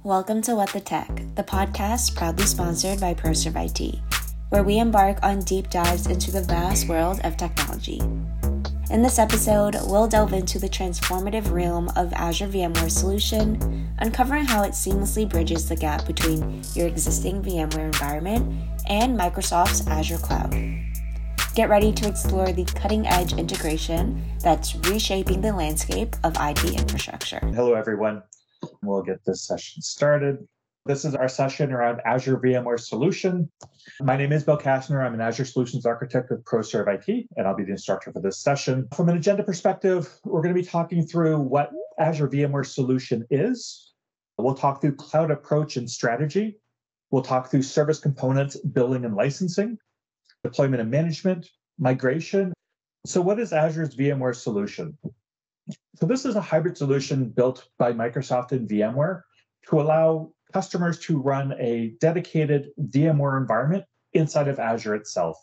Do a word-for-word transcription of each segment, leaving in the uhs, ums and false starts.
Welcome to What the Tech, the podcast proudly sponsored by ProServe I T, where we embark on deep dives into the vast world of technology. In this episode, we'll delve into the transformative realm of Azure VMware solution, uncovering how it seamlessly bridges the gap between your existing VMware environment and Microsoft's Azure cloud. Get ready to explore the cutting-edge integration that's reshaping the landscape of I T infrastructure. Hello, everyone. We'll get this session started. This is our session around Azure VMware Solution. My name is Bill Kastner. I'm an Azure Solutions Architect with ProServe I T, and I'll be the instructor for this session. From an agenda perspective, we're going to be talking through what Azure VMware Solution is. We'll talk through cloud approach and strategy. We'll talk through service components, billing and licensing, deployment and management, migration. So what is Azure's VMware Solution? So this is a hybrid solution built by Microsoft and VMware to allow customers to run a dedicated VMware environment inside of Azure itself.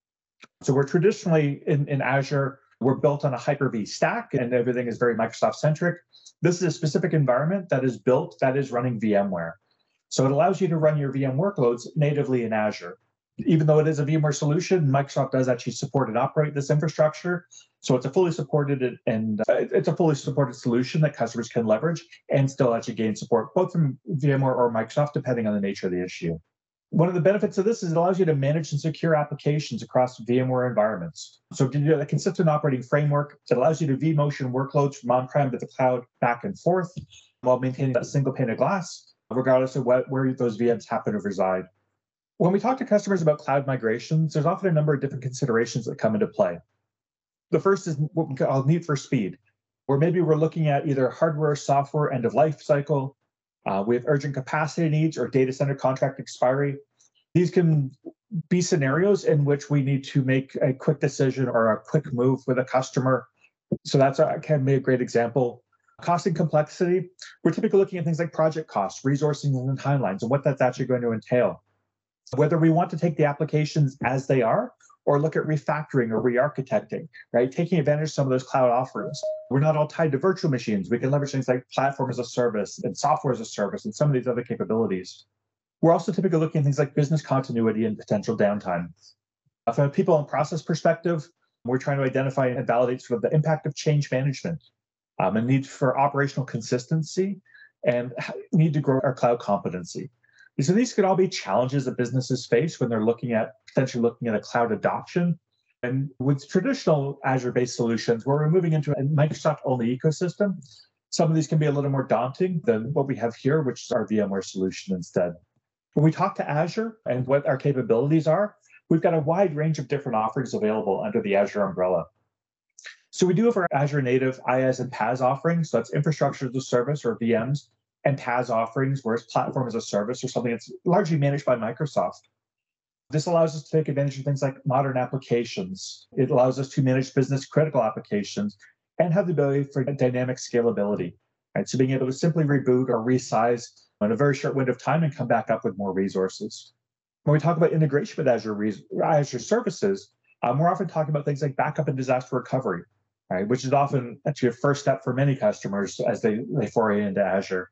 So we're traditionally in, in Azure, we're built on a Hyper-V stack and everything is very Microsoft-centric. This is a specific environment that is built that is running VMware. So it allows you to run your V M workloads natively in Azure. Even though it is a VMware solution, Microsoft does actually support and operate this infrastructure. So it's a fully supported and uh, it's a fully supported solution that customers can leverage and still actually gain support both from VMware or Microsoft, depending on the nature of the issue. One of the benefits of this is it allows you to manage and secure applications across VMware environments. So it gives you a consistent operating framework that allows you to vMotion workloads from on-prem to the cloud back and forth while maintaining that single pane of glass, regardless of what, where those V Ms happen to reside. When we talk to customers about cloud migrations, there's often a number of different considerations that come into play. The first is what we call need for speed, where maybe we're looking at either hardware, software, end of life cycle, uh, we have urgent capacity needs or data center contract expiry. These can be scenarios in which we need to make a quick decision or a quick move with a customer. So that's a, can be a great example. Cost and complexity, we're typically looking at things like project costs, resourcing and timelines, and what that's actually going to entail. Whether we want to take the applications as they are or look at refactoring or re-architecting, right? Taking advantage of some of those cloud offerings. We're not all tied to virtual machines. We can leverage things like platform as a service and software as a service and some of these other capabilities. We're also typically looking at things like business continuity and potential downtime. Uh, From a people and process perspective, we're trying to identify and validate sort of the impact of change management, um, and need for operational consistency and need to grow our cloud competency. So these could all be challenges that businesses face when they're looking at potentially looking at a cloud adoption. And with traditional Azure-based solutions, where we're moving into a Microsoft-only ecosystem, some of these can be a little more daunting than what we have here, which is our VMware solution instead. When we talk to Azure and what our capabilities are, we've got a wide range of different offerings available under the Azure umbrella. So we do have our Azure native IaaS and PaaS offerings. So that's infrastructure as a service or V Ms. And PaaS offerings, whereas platform as a service or something that's largely managed by Microsoft. This allows us to take advantage of things like modern applications. It allows us to manage business critical applications and have the ability for dynamic scalability. Right? So being able to simply reboot or resize in a very short window of time and come back up with more resources. When we talk about integration with Azure, Azure services, um, we're often talking about things like backup and disaster recovery, right? Which is often actually a first step for many customers as they, they foray into Azure.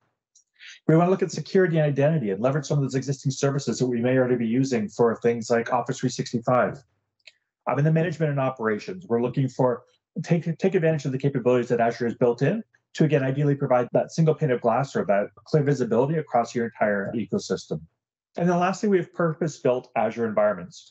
We want to look at security and identity and leverage some of those existing services that we may already be using for things like Office three sixty-five. Um, in the management and operations, we're looking for take, take advantage of the capabilities that Azure has built in to, again, ideally provide that single pane of glass or that clear visibility across your entire ecosystem. And then lastly, we have purpose-built Azure environments.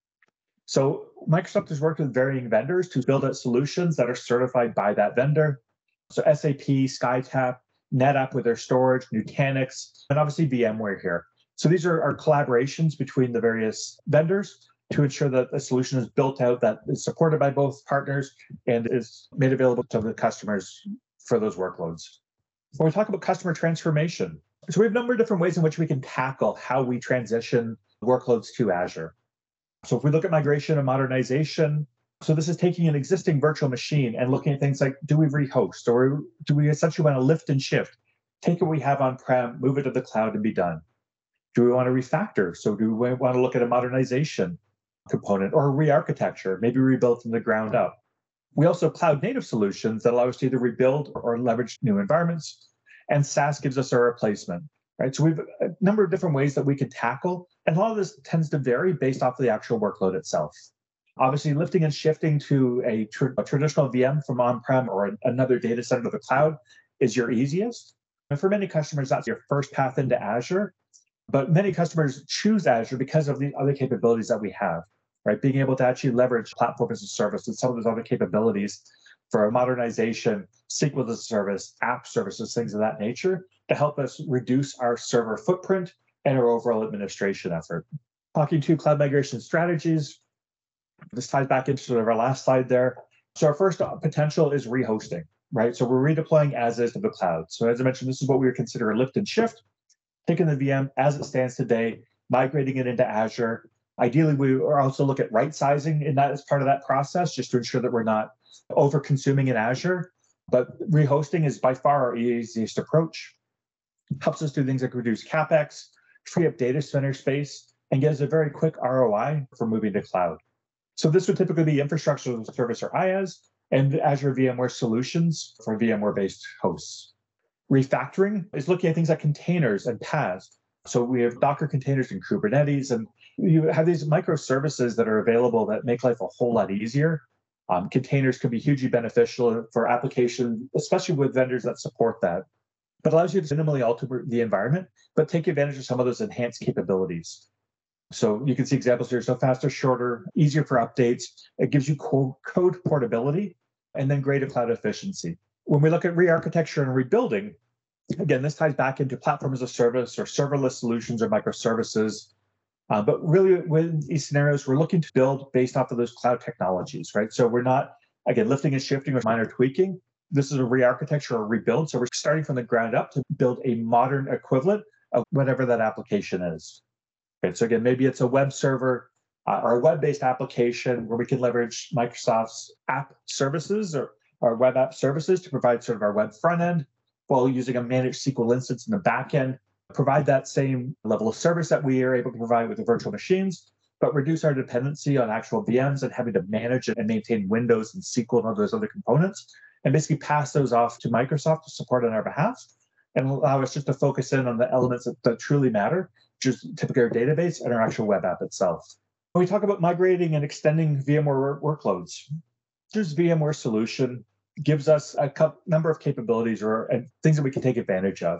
So Microsoft has worked with varying vendors to build out solutions that are certified by that vendor. So S A P, SkyTab, NetApp with their storage, Nutanix, and obviously VMware here. So these are our collaborations between the various vendors to ensure that the solution is built out that is supported by both partners and is made available to the customers for those workloads. When we talk about customer transformation, so we have a number of different ways in which we can tackle how we transition workloads to Azure. So if we look at migration and modernization, so this is taking an existing virtual machine and looking at things like, do we rehost or do we essentially want to lift and shift, take what we have on-prem, move it to the cloud and be done? Do we want to refactor? So do we want to look at a modernization component or a re-architecture, maybe rebuilt from the ground up? We also have cloud-native solutions that allow us to either rebuild or leverage new environments. And SaaS gives us a replacement. right? So we've a number of different ways that we can tackle, and a lot of this tends to vary based off of the actual workload itself. Obviously, lifting and shifting to a, tr- a traditional V M from on-prem or a- another data center to the cloud is your easiest. And for many customers, that's your first path into Azure. But many customers choose Azure because of the other capabilities that we have, right? Being able to actually leverage platform as a service and some of those other capabilities for modernization, S Q L as a service, app services, things of that nature to help us reduce our server footprint and our overall administration effort. Talking to cloud migration strategies, this ties back into sort of our last slide there. So our first potential is rehosting, right? So we're redeploying as is to the cloud. So as I mentioned, this is what we would consider a lift and shift, taking the V M as it stands today, migrating it into Azure. Ideally, we also look at right sizing in that as part of that process, just to ensure that we're not over consuming in Azure. But rehosting is by far our easiest approach. Helps us do things like reduce CapEx, free up data center space, and gives a very quick R O I for moving to cloud. So this would typically be infrastructure as a service or IaaS and Azure VMware solutions for VMware-based hosts. Refactoring is looking at things like containers and P A S. So we have Docker containers and Kubernetes, and you have these microservices that are available that make life a whole lot easier. Um, containers can be hugely beneficial for application, especially with vendors that support that, but allows you to minimally alter the environment, but take advantage of some of those enhanced capabilities. So you can see examples here. So faster, shorter, easier for updates. It gives you co- code portability and then greater cloud efficiency. When we look at re-architecture and rebuilding, again, this ties back into platform as a service or serverless solutions or microservices. Uh, but really, with these scenarios, we're looking to build based off of those cloud technologies, right? So we're not, again, lifting and shifting or minor tweaking. This is a re-architecture or rebuild. So we're starting from the ground up to build a modern equivalent of whatever that application is. Okay, so again, maybe it's a web server uh, or a web-based application where we can leverage Microsoft's app services or our web app services to provide sort of our web front end while using a managed S Q L instance in the back end, provide that same level of service that we are able to provide with the virtual machines, but reduce our dependency on actual V Ms and having to manage and maintain Windows and S Q L and all those other components, and basically pass those off to Microsoft to support on our behalf and allow us just to focus in on the elements that, that truly matter, which is typically our database and our actual web app itself. When we talk about migrating and extending VMware workloads, Azure's VMware solution gives us a couple, number of capabilities or and things that we can take advantage of.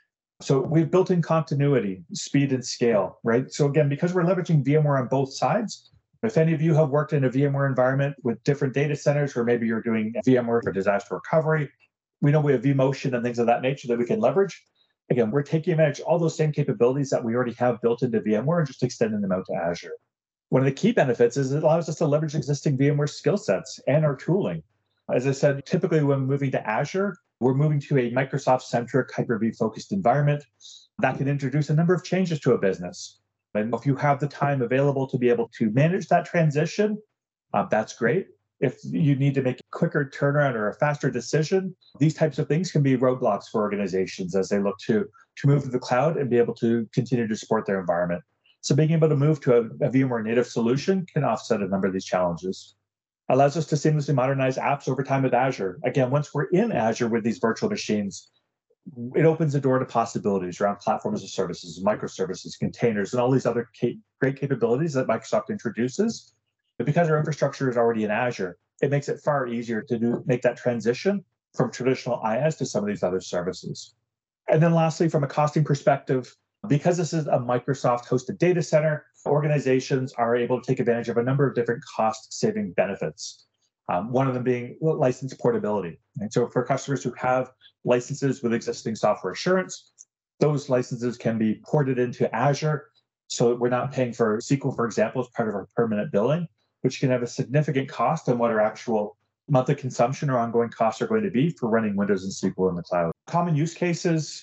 So we've built in continuity, speed, and scale, right? So again, because we're leveraging VMware on both sides, if any of you have worked in a VMware environment with different data centers, or maybe you're doing VMware for disaster recovery, we know we have vMotion and things of that nature that we can leverage. Again, we're taking advantage of all those same capabilities that we already have built into VMware and just extending them out to Azure. One of the key benefits is it allows us to leverage existing VMware skill sets and our tooling. As I said, typically when moving to Azure, we're moving to a Microsoft-centric, Hyper-V focused environment that can introduce a number of changes to a business. And if you have the time available to be able to manage that transition, uh, that's great. If you need to make a quicker turnaround or a faster decision, these types of things can be roadblocks for organizations as they look to, to move to the cloud and be able to continue to support their environment. So being able to move to a, a VMware native solution can offset a number of these challenges. Allows us to seamlessly modernize apps over time with Azure. Again, once we're in Azure with these virtual machines, it opens the door to possibilities around platform as a services, microservices, containers, and all these other ca- great capabilities that Microsoft introduces. But because our infrastructure is already in Azure, it makes it far easier to do make that transition from traditional I aaS to some of these other services. And then lastly, from a costing perspective, because this is a Microsoft-hosted data center, organizations are able to take advantage of a number of different cost-saving benefits. Um, one of them being license portability. And so for customers who have licenses with existing software assurance, those licenses can be ported into Azure so that we're not paying for S Q L, for example, as part of our permanent billing, which can have a significant cost on what our actual monthly consumption or ongoing costs are going to be for running Windows and S Q L in the cloud. Common use cases.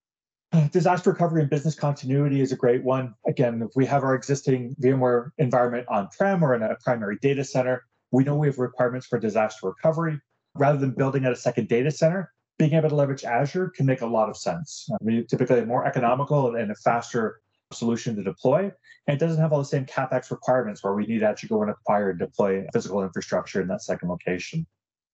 Disaster recovery and business continuity is a great one. Again, if we have our existing VMware environment on-prem or in a primary data center, we know we have requirements for disaster recovery. Rather than building out a second data center, being able to leverage Azure can make a lot of sense. I mean, typically a more economical and a faster solution to deploy. And it doesn't have all the same CapEx requirements where we need to actually go and acquire and deploy physical infrastructure in that second location.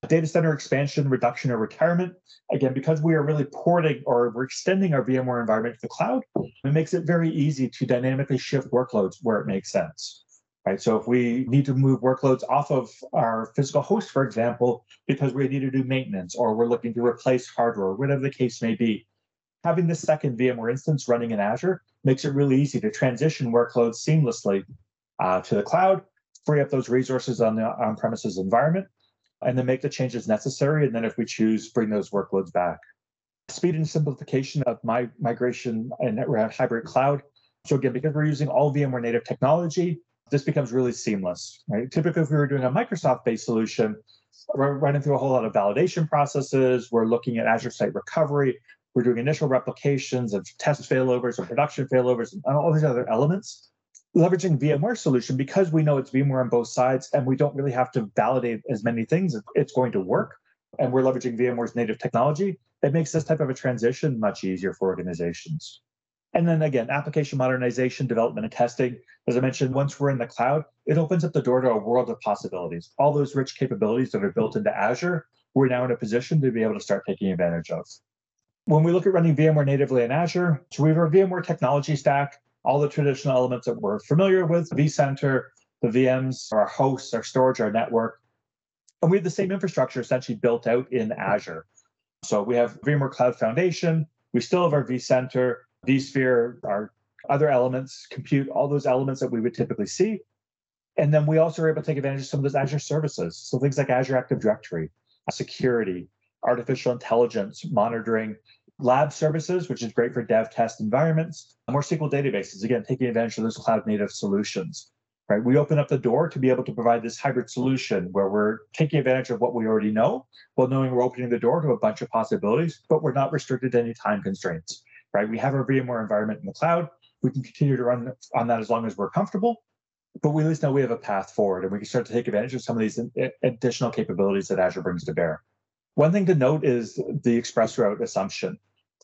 Data center expansion, reduction, or retirement. Again, because we are really porting or we're extending our VMware environment to the cloud, it makes it very easy to dynamically shift workloads where it makes sense. Right? So if we need to move workloads off of our physical host, for example, because we need to do maintenance or we're looking to replace hardware, whatever the case may be, having this second VMware instance running in Azure makes it really easy to transition workloads seamlessly uh, to the cloud, free up those resources on the on-premises environment, and then make the changes necessary. And then if we choose, bring those workloads back. Speed and simplification of my migration and around hybrid cloud. So again, because we're using all VMware native technology, this becomes really seamless, right? Typically, if we were doing a Microsoft-based solution, we're running through a whole lot of validation processes. We're looking at Azure Site Recovery. We're doing initial replications of test failovers or production failovers and all these other elements. Leveraging VMware solution, because we know it's VMware on both sides and we don't really have to validate as many things, it's going to work. And we're leveraging VMware's native technology. It makes this type of a transition much easier for organizations. And then again, application modernization, development, and testing. As I mentioned, once we're in the cloud, it opens up the door to a world of possibilities. All those rich capabilities that are built into Azure, we're now in a position to be able to start taking advantage of. When we look at running VMware natively in Azure, so we have our VMware technology stack, all the traditional elements that we're familiar with, vCenter, the V Ms, our hosts, our storage, our network. And we have the same infrastructure essentially built out in Azure. So we have VMware Cloud Foundation, we still have our vCenter, vSphere, our other elements, compute, all those elements that we would typically see. And then we also are able to take advantage of some of those Azure services. So things like Azure Active Directory, security, artificial intelligence, monitoring, lab services, which is great for dev test environments, more S Q L databases, again, taking advantage of those cloud native solutions, right? We open up the door to be able to provide this hybrid solution where we're taking advantage of what we already know, while knowing we're opening the door to a bunch of possibilities, but we're not restricted to any time constraints, right? We have our VMware environment in the cloud. We can continue to run on that as long as we're comfortable, but we at least know we have a path forward and we can start to take advantage of some of these additional capabilities that Azure brings to bear. One thing to note is the express route assumption.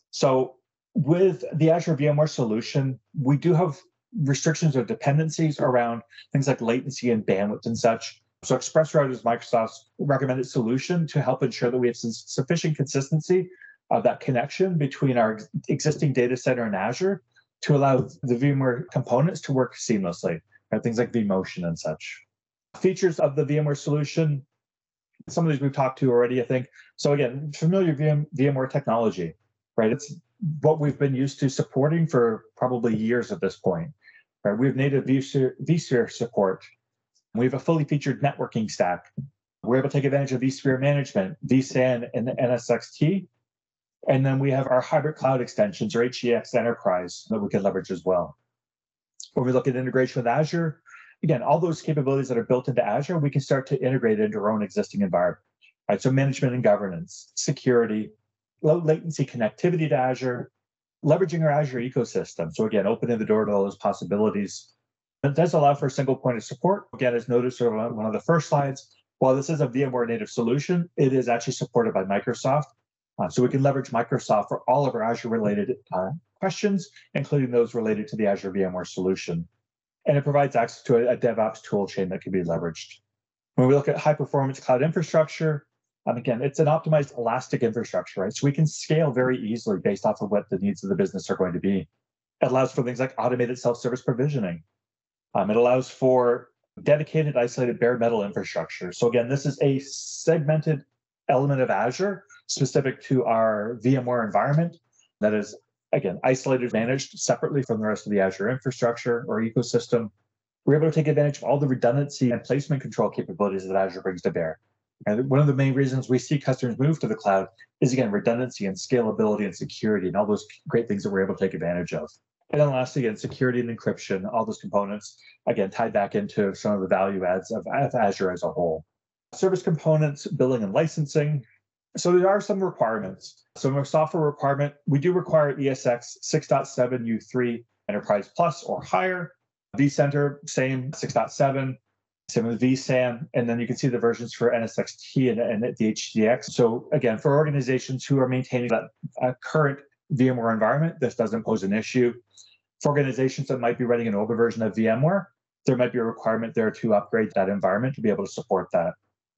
So with the Azure VMware solution, we do have restrictions or dependencies around things like latency and bandwidth and such. So ExpressRoute is Microsoft's recommended solution to help ensure that we have sufficient consistency of that connection between our existing data center and Azure to allow the VMware components to work seamlessly, right? Things like vMotion and such. Features of the VMware solution, some of these we've talked to already, I think. So again, familiar VM, VMware technology, right? It's what we've been used to supporting for probably years at this point, right? We have native vSphere, vSphere support. We have a fully featured networking stack. We're able to take advantage of vSphere management, vSAN, and the N S X T. And then we have our hybrid cloud extensions, or H E X Enterprise, that we can leverage as well. When we look at integration with Azure, again, all those capabilities that are built into Azure, we can start to integrate into our own existing environment. Right? So management and governance, security, low latency connectivity to Azure, leveraging our Azure ecosystem. So again, opening the door to all those possibilities. It does allow for a single point of support. Again, as noticed on one of the first slides, while this is a VMware native solution, it is actually supported by Microsoft. Uh, so we can leverage Microsoft for all of our Azure-related uh, questions, including those related to the Azure VMware solution. And it provides access to a, a DevOps tool chain that can be leveraged. When we look at high-performance cloud infrastructure, and again, it's an optimized elastic infrastructure, right? So we can scale very easily based off of what the needs of the business are going to be. It allows for things like automated self-service provisioning. Um, it allows for dedicated, isolated bare metal infrastructure. So again, this is a segmented element of Azure specific to our VMware environment that is, again, isolated, managed separately from the rest of the Azure infrastructure or ecosystem. We're able to take advantage of all the redundancy and placement control capabilities that Azure brings to bear. And one of the main reasons we see customers move to the cloud is, again, redundancy and scalability and security and all those great things that we're able to take advantage of. And then lastly, again, security and encryption, all those components, again, tied back into some of the value adds of, of Azure as a whole. Service components, billing and licensing. So there are some requirements. So in our software requirement, we do require E S X six point seven U three Enterprise Plus or higher. vCenter, same, six point seven. Same with vSAN. And then you can see the versions for N S X T and, and the H D X. So again, for organizations who are maintaining that uh, current VMware environment, this doesn't pose an issue. For organizations that might be running an older version of VMware, there might be a requirement there to upgrade that environment to be able to support that.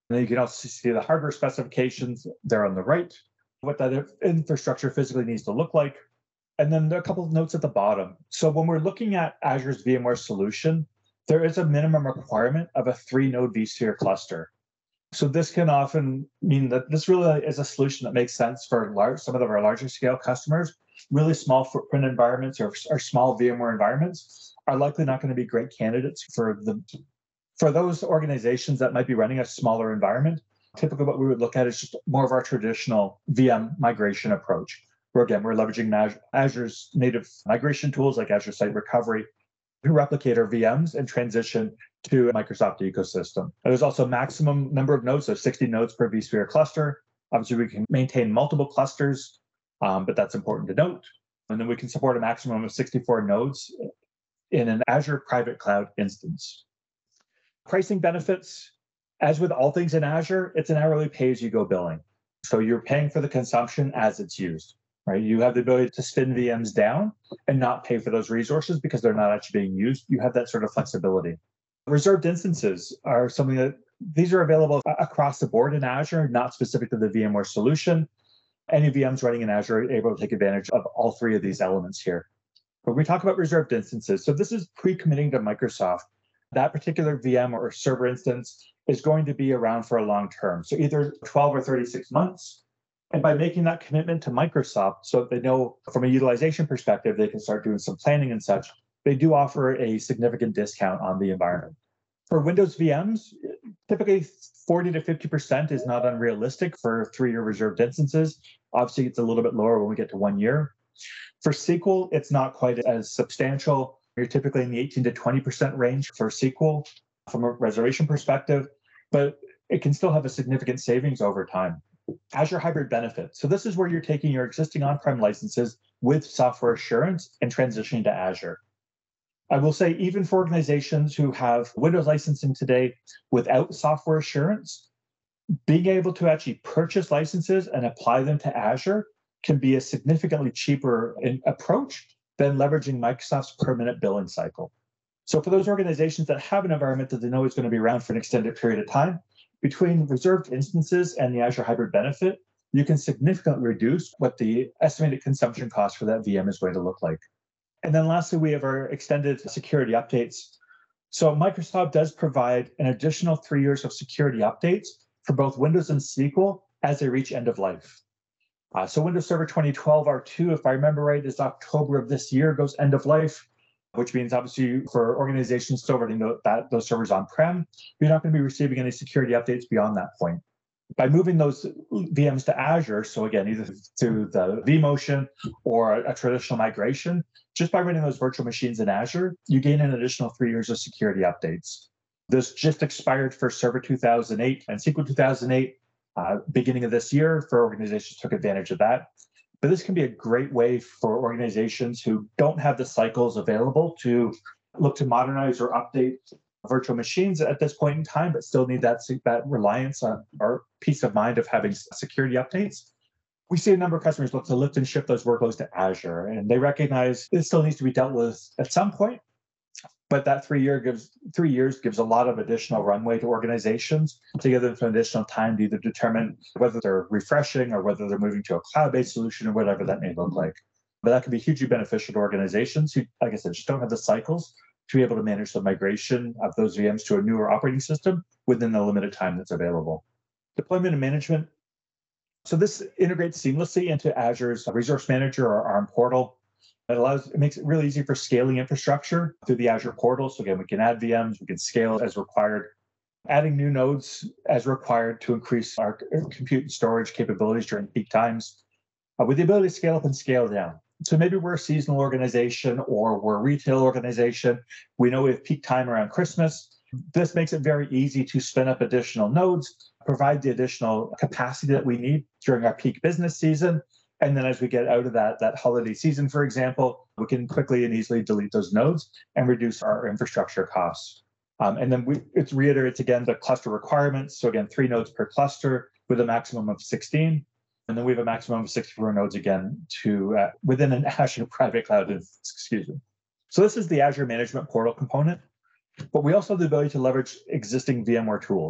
And then you can also see the hardware specifications there on the right, what that infrastructure physically needs to look like. And then there are a couple of notes at the bottom. So when we're looking at Azure's VMware solution, there is a minimum requirement of a three-node vSphere cluster. So this can often mean that this really is a solution that makes sense for large, some of our larger scale customers. Really small footprint environments or, or small VMware environments are likely not going to be great candidates for the for those organizations that might be running a smaller environment. Typically what we would look at is just more of our traditional V M migration approach, where again, we're leveraging Azure's native migration tools like Azure Site Recovery to replicate our V Ms and transition to a Microsoft ecosystem. There's also a maximum number of nodes, so sixty nodes per vSphere cluster. Obviously, we can maintain multiple clusters, um, but that's important to note. And then we can support a maximum of sixty-four nodes in an Azure private cloud instance. Pricing benefits, as with all things in Azure, it's an hourly pay-as-you-go billing. So you're paying for the consumption as it's used, right? You have the ability to spin V Ms down and not pay for those resources because they're not actually being used. You have that sort of flexibility. Reserved instances are something that these are available across the board in Azure, not specific to the VMware solution. Any V Ms running in Azure are able to take advantage of all three of these elements here. But we talk about reserved instances. So this is pre-committing to Microsoft. That particular V M or server instance is going to be around for a long term. So either twelve or thirty-six months. And by making that commitment to Microsoft, so that they know from a utilization perspective, they can start doing some planning and such, they do offer a significant discount on the environment. For Windows V Ms, typically forty to fifty percent is not unrealistic for three-year reserved instances. Obviously, it's a little bit lower when we get to one year. For S Q L, it's not quite as substantial. You're typically in the eighteen to twenty percent range for S Q L from a reservation perspective, but it can still have a significant savings over time. Azure Hybrid Benefit. So this is where you're taking your existing on-prem licenses with software assurance and transitioning to Azure. I will say, even for organizations who have Windows licensing today without software assurance, being able to actually purchase licenses and apply them to Azure can be a significantly cheaper approach than leveraging Microsoft's permanent billing cycle. So for those organizations that have an environment that they know is going to be around for an extended period of time, between reserved instances and the Azure Hybrid Benefit, you can significantly reduce what the estimated consumption cost for that V M is going to look like. And then lastly, we have our extended security updates. So Microsoft does provide an additional three years of security updates for both Windows and S Q L as they reach end of life. Uh, so Windows Server twenty twelve R two, if I remember right, is October of this year, goes end of life, which means obviously for organizations still running that, those servers on-prem, you're not going to be receiving any security updates beyond that point. By moving those V Ms to Azure, so again, either through the vMotion or a, a traditional migration, just by running those virtual machines in Azure, you gain an additional three years of security updates. This just expired for Server two thousand eight and S Q L two thousand eight, uh, beginning of this year, for organizations who took advantage of that. But this can be a great way for organizations who don't have the cycles available to look to modernize or update virtual machines at this point in time, but still need that, that reliance on or peace of mind of having security updates. We see a number of customers look to lift and shift those workloads to Azure, and they recognize it still needs to be dealt with at some point. But that three year gives three years gives a lot of additional runway to organizations to give them some additional time to either determine whether they're refreshing or whether they're moving to a cloud-based solution or whatever that may look like. But that can be hugely beneficial to organizations who, like I said, just don't have the cycles to be able to manage the migration of those V Ms to a newer operating system within the limited time that's available. Deployment and management. So this integrates seamlessly into Azure's Resource Manager or ARM portal. It allows, it makes it really easy for scaling infrastructure through the Azure portal. So again, we can add V Ms, we can scale as required, adding new nodes as required to increase our compute and storage capabilities during peak times, uh, with the ability to scale up and scale down. So maybe we're a seasonal organization or we're a retail organization. We know we have peak time around Christmas. This makes it very easy to spin up additional nodes, provide the additional capacity that we need during our peak business season. And then as we get out of that, that holiday season, for example, we can quickly and easily delete those nodes and reduce our infrastructure costs. Um, and then we, it reiterates again the cluster requirements. So again, three nodes per cluster with a maximum of sixteen. And then we have a maximum of sixty-four nodes again to uh, within an Azure private cloud, excuse me. So this is the Azure Management Portal component, but we also have the ability to leverage existing VMware tools.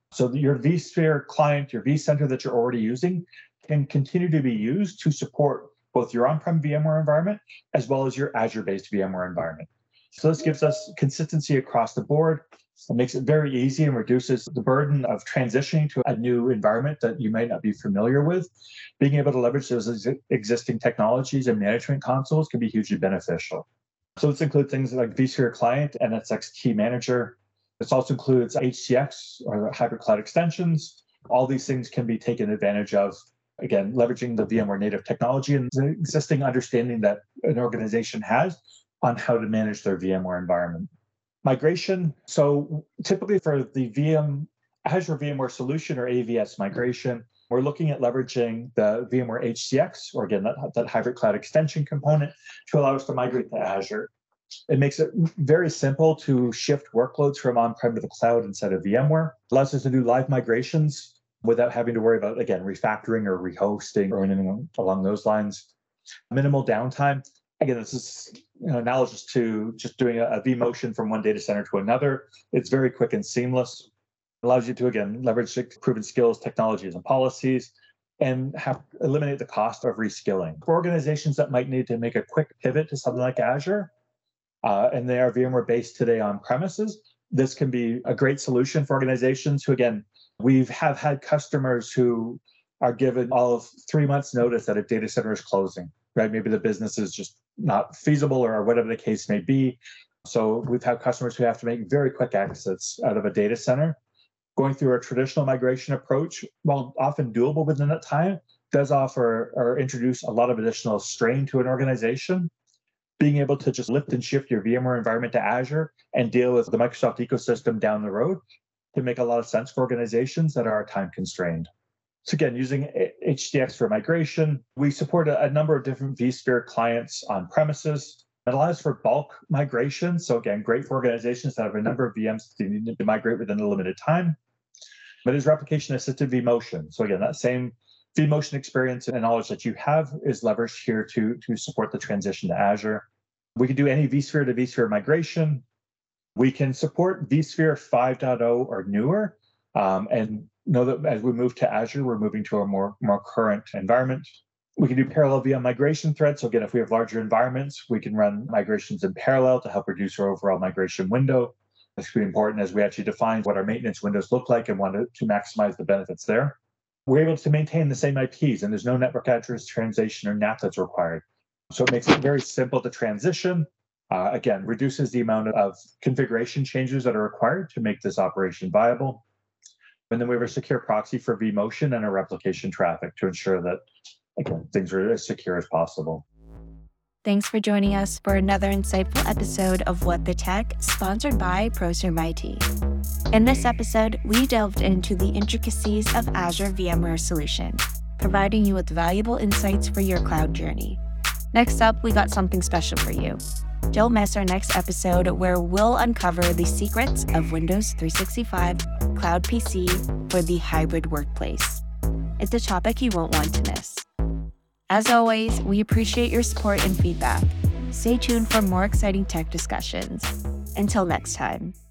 So your vSphere client, your vCenter that you're already using can continue to be used to support both your on-prem VMware environment as well as your Azure-based VMware environment. So this gives us consistency across the board. It makes it very easy and reduces the burden of transitioning to a new environment that you might not be familiar with. Being able to leverage those ex- existing technologies and management consoles can be hugely beneficial. So this includes things like vSphere Client and N S X Key Manager. This also includes H C X or the hybrid cloud extensions. All these things can be taken advantage of, again, leveraging the VMware native technology and the existing understanding that an organization has on how to manage their VMware environment. Migration. So typically for the V M Azure VMware Solution or A V S migration, we're looking at leveraging the VMware H C X, or again, that, that hybrid cloud extension component to allow us to migrate to Azure. It makes it very simple to shift workloads from on-prem to the cloud instead of VMware. It allows us to do live migrations without having to worry about, again, refactoring or rehosting or anything along those lines. Minimal downtime. Again, this is you know, analogous to just doing a, a vMotion from one data center to another. It's very quick and seamless. It allows you to, again, leverage proven skills, technologies, and policies, and have eliminate the cost of reskilling. For organizations that might need to make a quick pivot to something like Azure, uh, and they are VMware based today on premises, this can be a great solution for organizations who, again, we have had customers who are given all of three months notice that a data center is closing, right? Maybe the business is just not feasible or whatever the case may be. So we've had customers who have to make very quick exits out of a data center. Going through a traditional migration approach, while often doable within that time, does offer or introduce a lot of additional strain to an organization. Being able to just lift and shift your VMware environment to Azure and deal with the Microsoft ecosystem down the road can make a lot of sense for organizations that are time constrained. So again, using H C X for migration, we support a, a number of different vSphere clients on premises. It allows for bulk migration. So again, great for organizations that have a number of V Ms that they need to migrate within a limited time. But it's replication-assisted vMotion. So again, that same vMotion experience and knowledge that you have is leveraged here to, to support the transition to Azure. We can do any vSphere to vSphere migration. We can support vSphere five point oh or newer, um, and know that as we move to Azure, we're moving to a more, more current environment. We can do parallel V M migration threads. So again, if we have larger environments, we can run migrations in parallel to help reduce our overall migration window. It's really important as we actually define what our maintenance windows look like and want to, to maximize the benefits there. We're able to maintain the same I Ps, and there's no network address translation or N A T that's required. So it makes it very simple to transition. Uh, again, reduces the amount of configuration changes that are required to make this operation viable. And then we have a secure proxy for vMotion and a replication traffic to ensure that, again, things are as secure as possible. Thanks for joining us for another insightful episode of What the Tech, sponsored by ProServe I T. In this episode, we delved into the intricacies of Azure VMware Solution, providing you with valuable insights for your cloud journey. Next up, we got something special for you. Don't miss our next episode where we'll uncover the secrets of Windows three sixty-five Cloud P C for the hybrid workplace. It's a topic you won't want to miss. As always, we appreciate your support and feedback. Stay tuned for more exciting tech discussions. Until next time.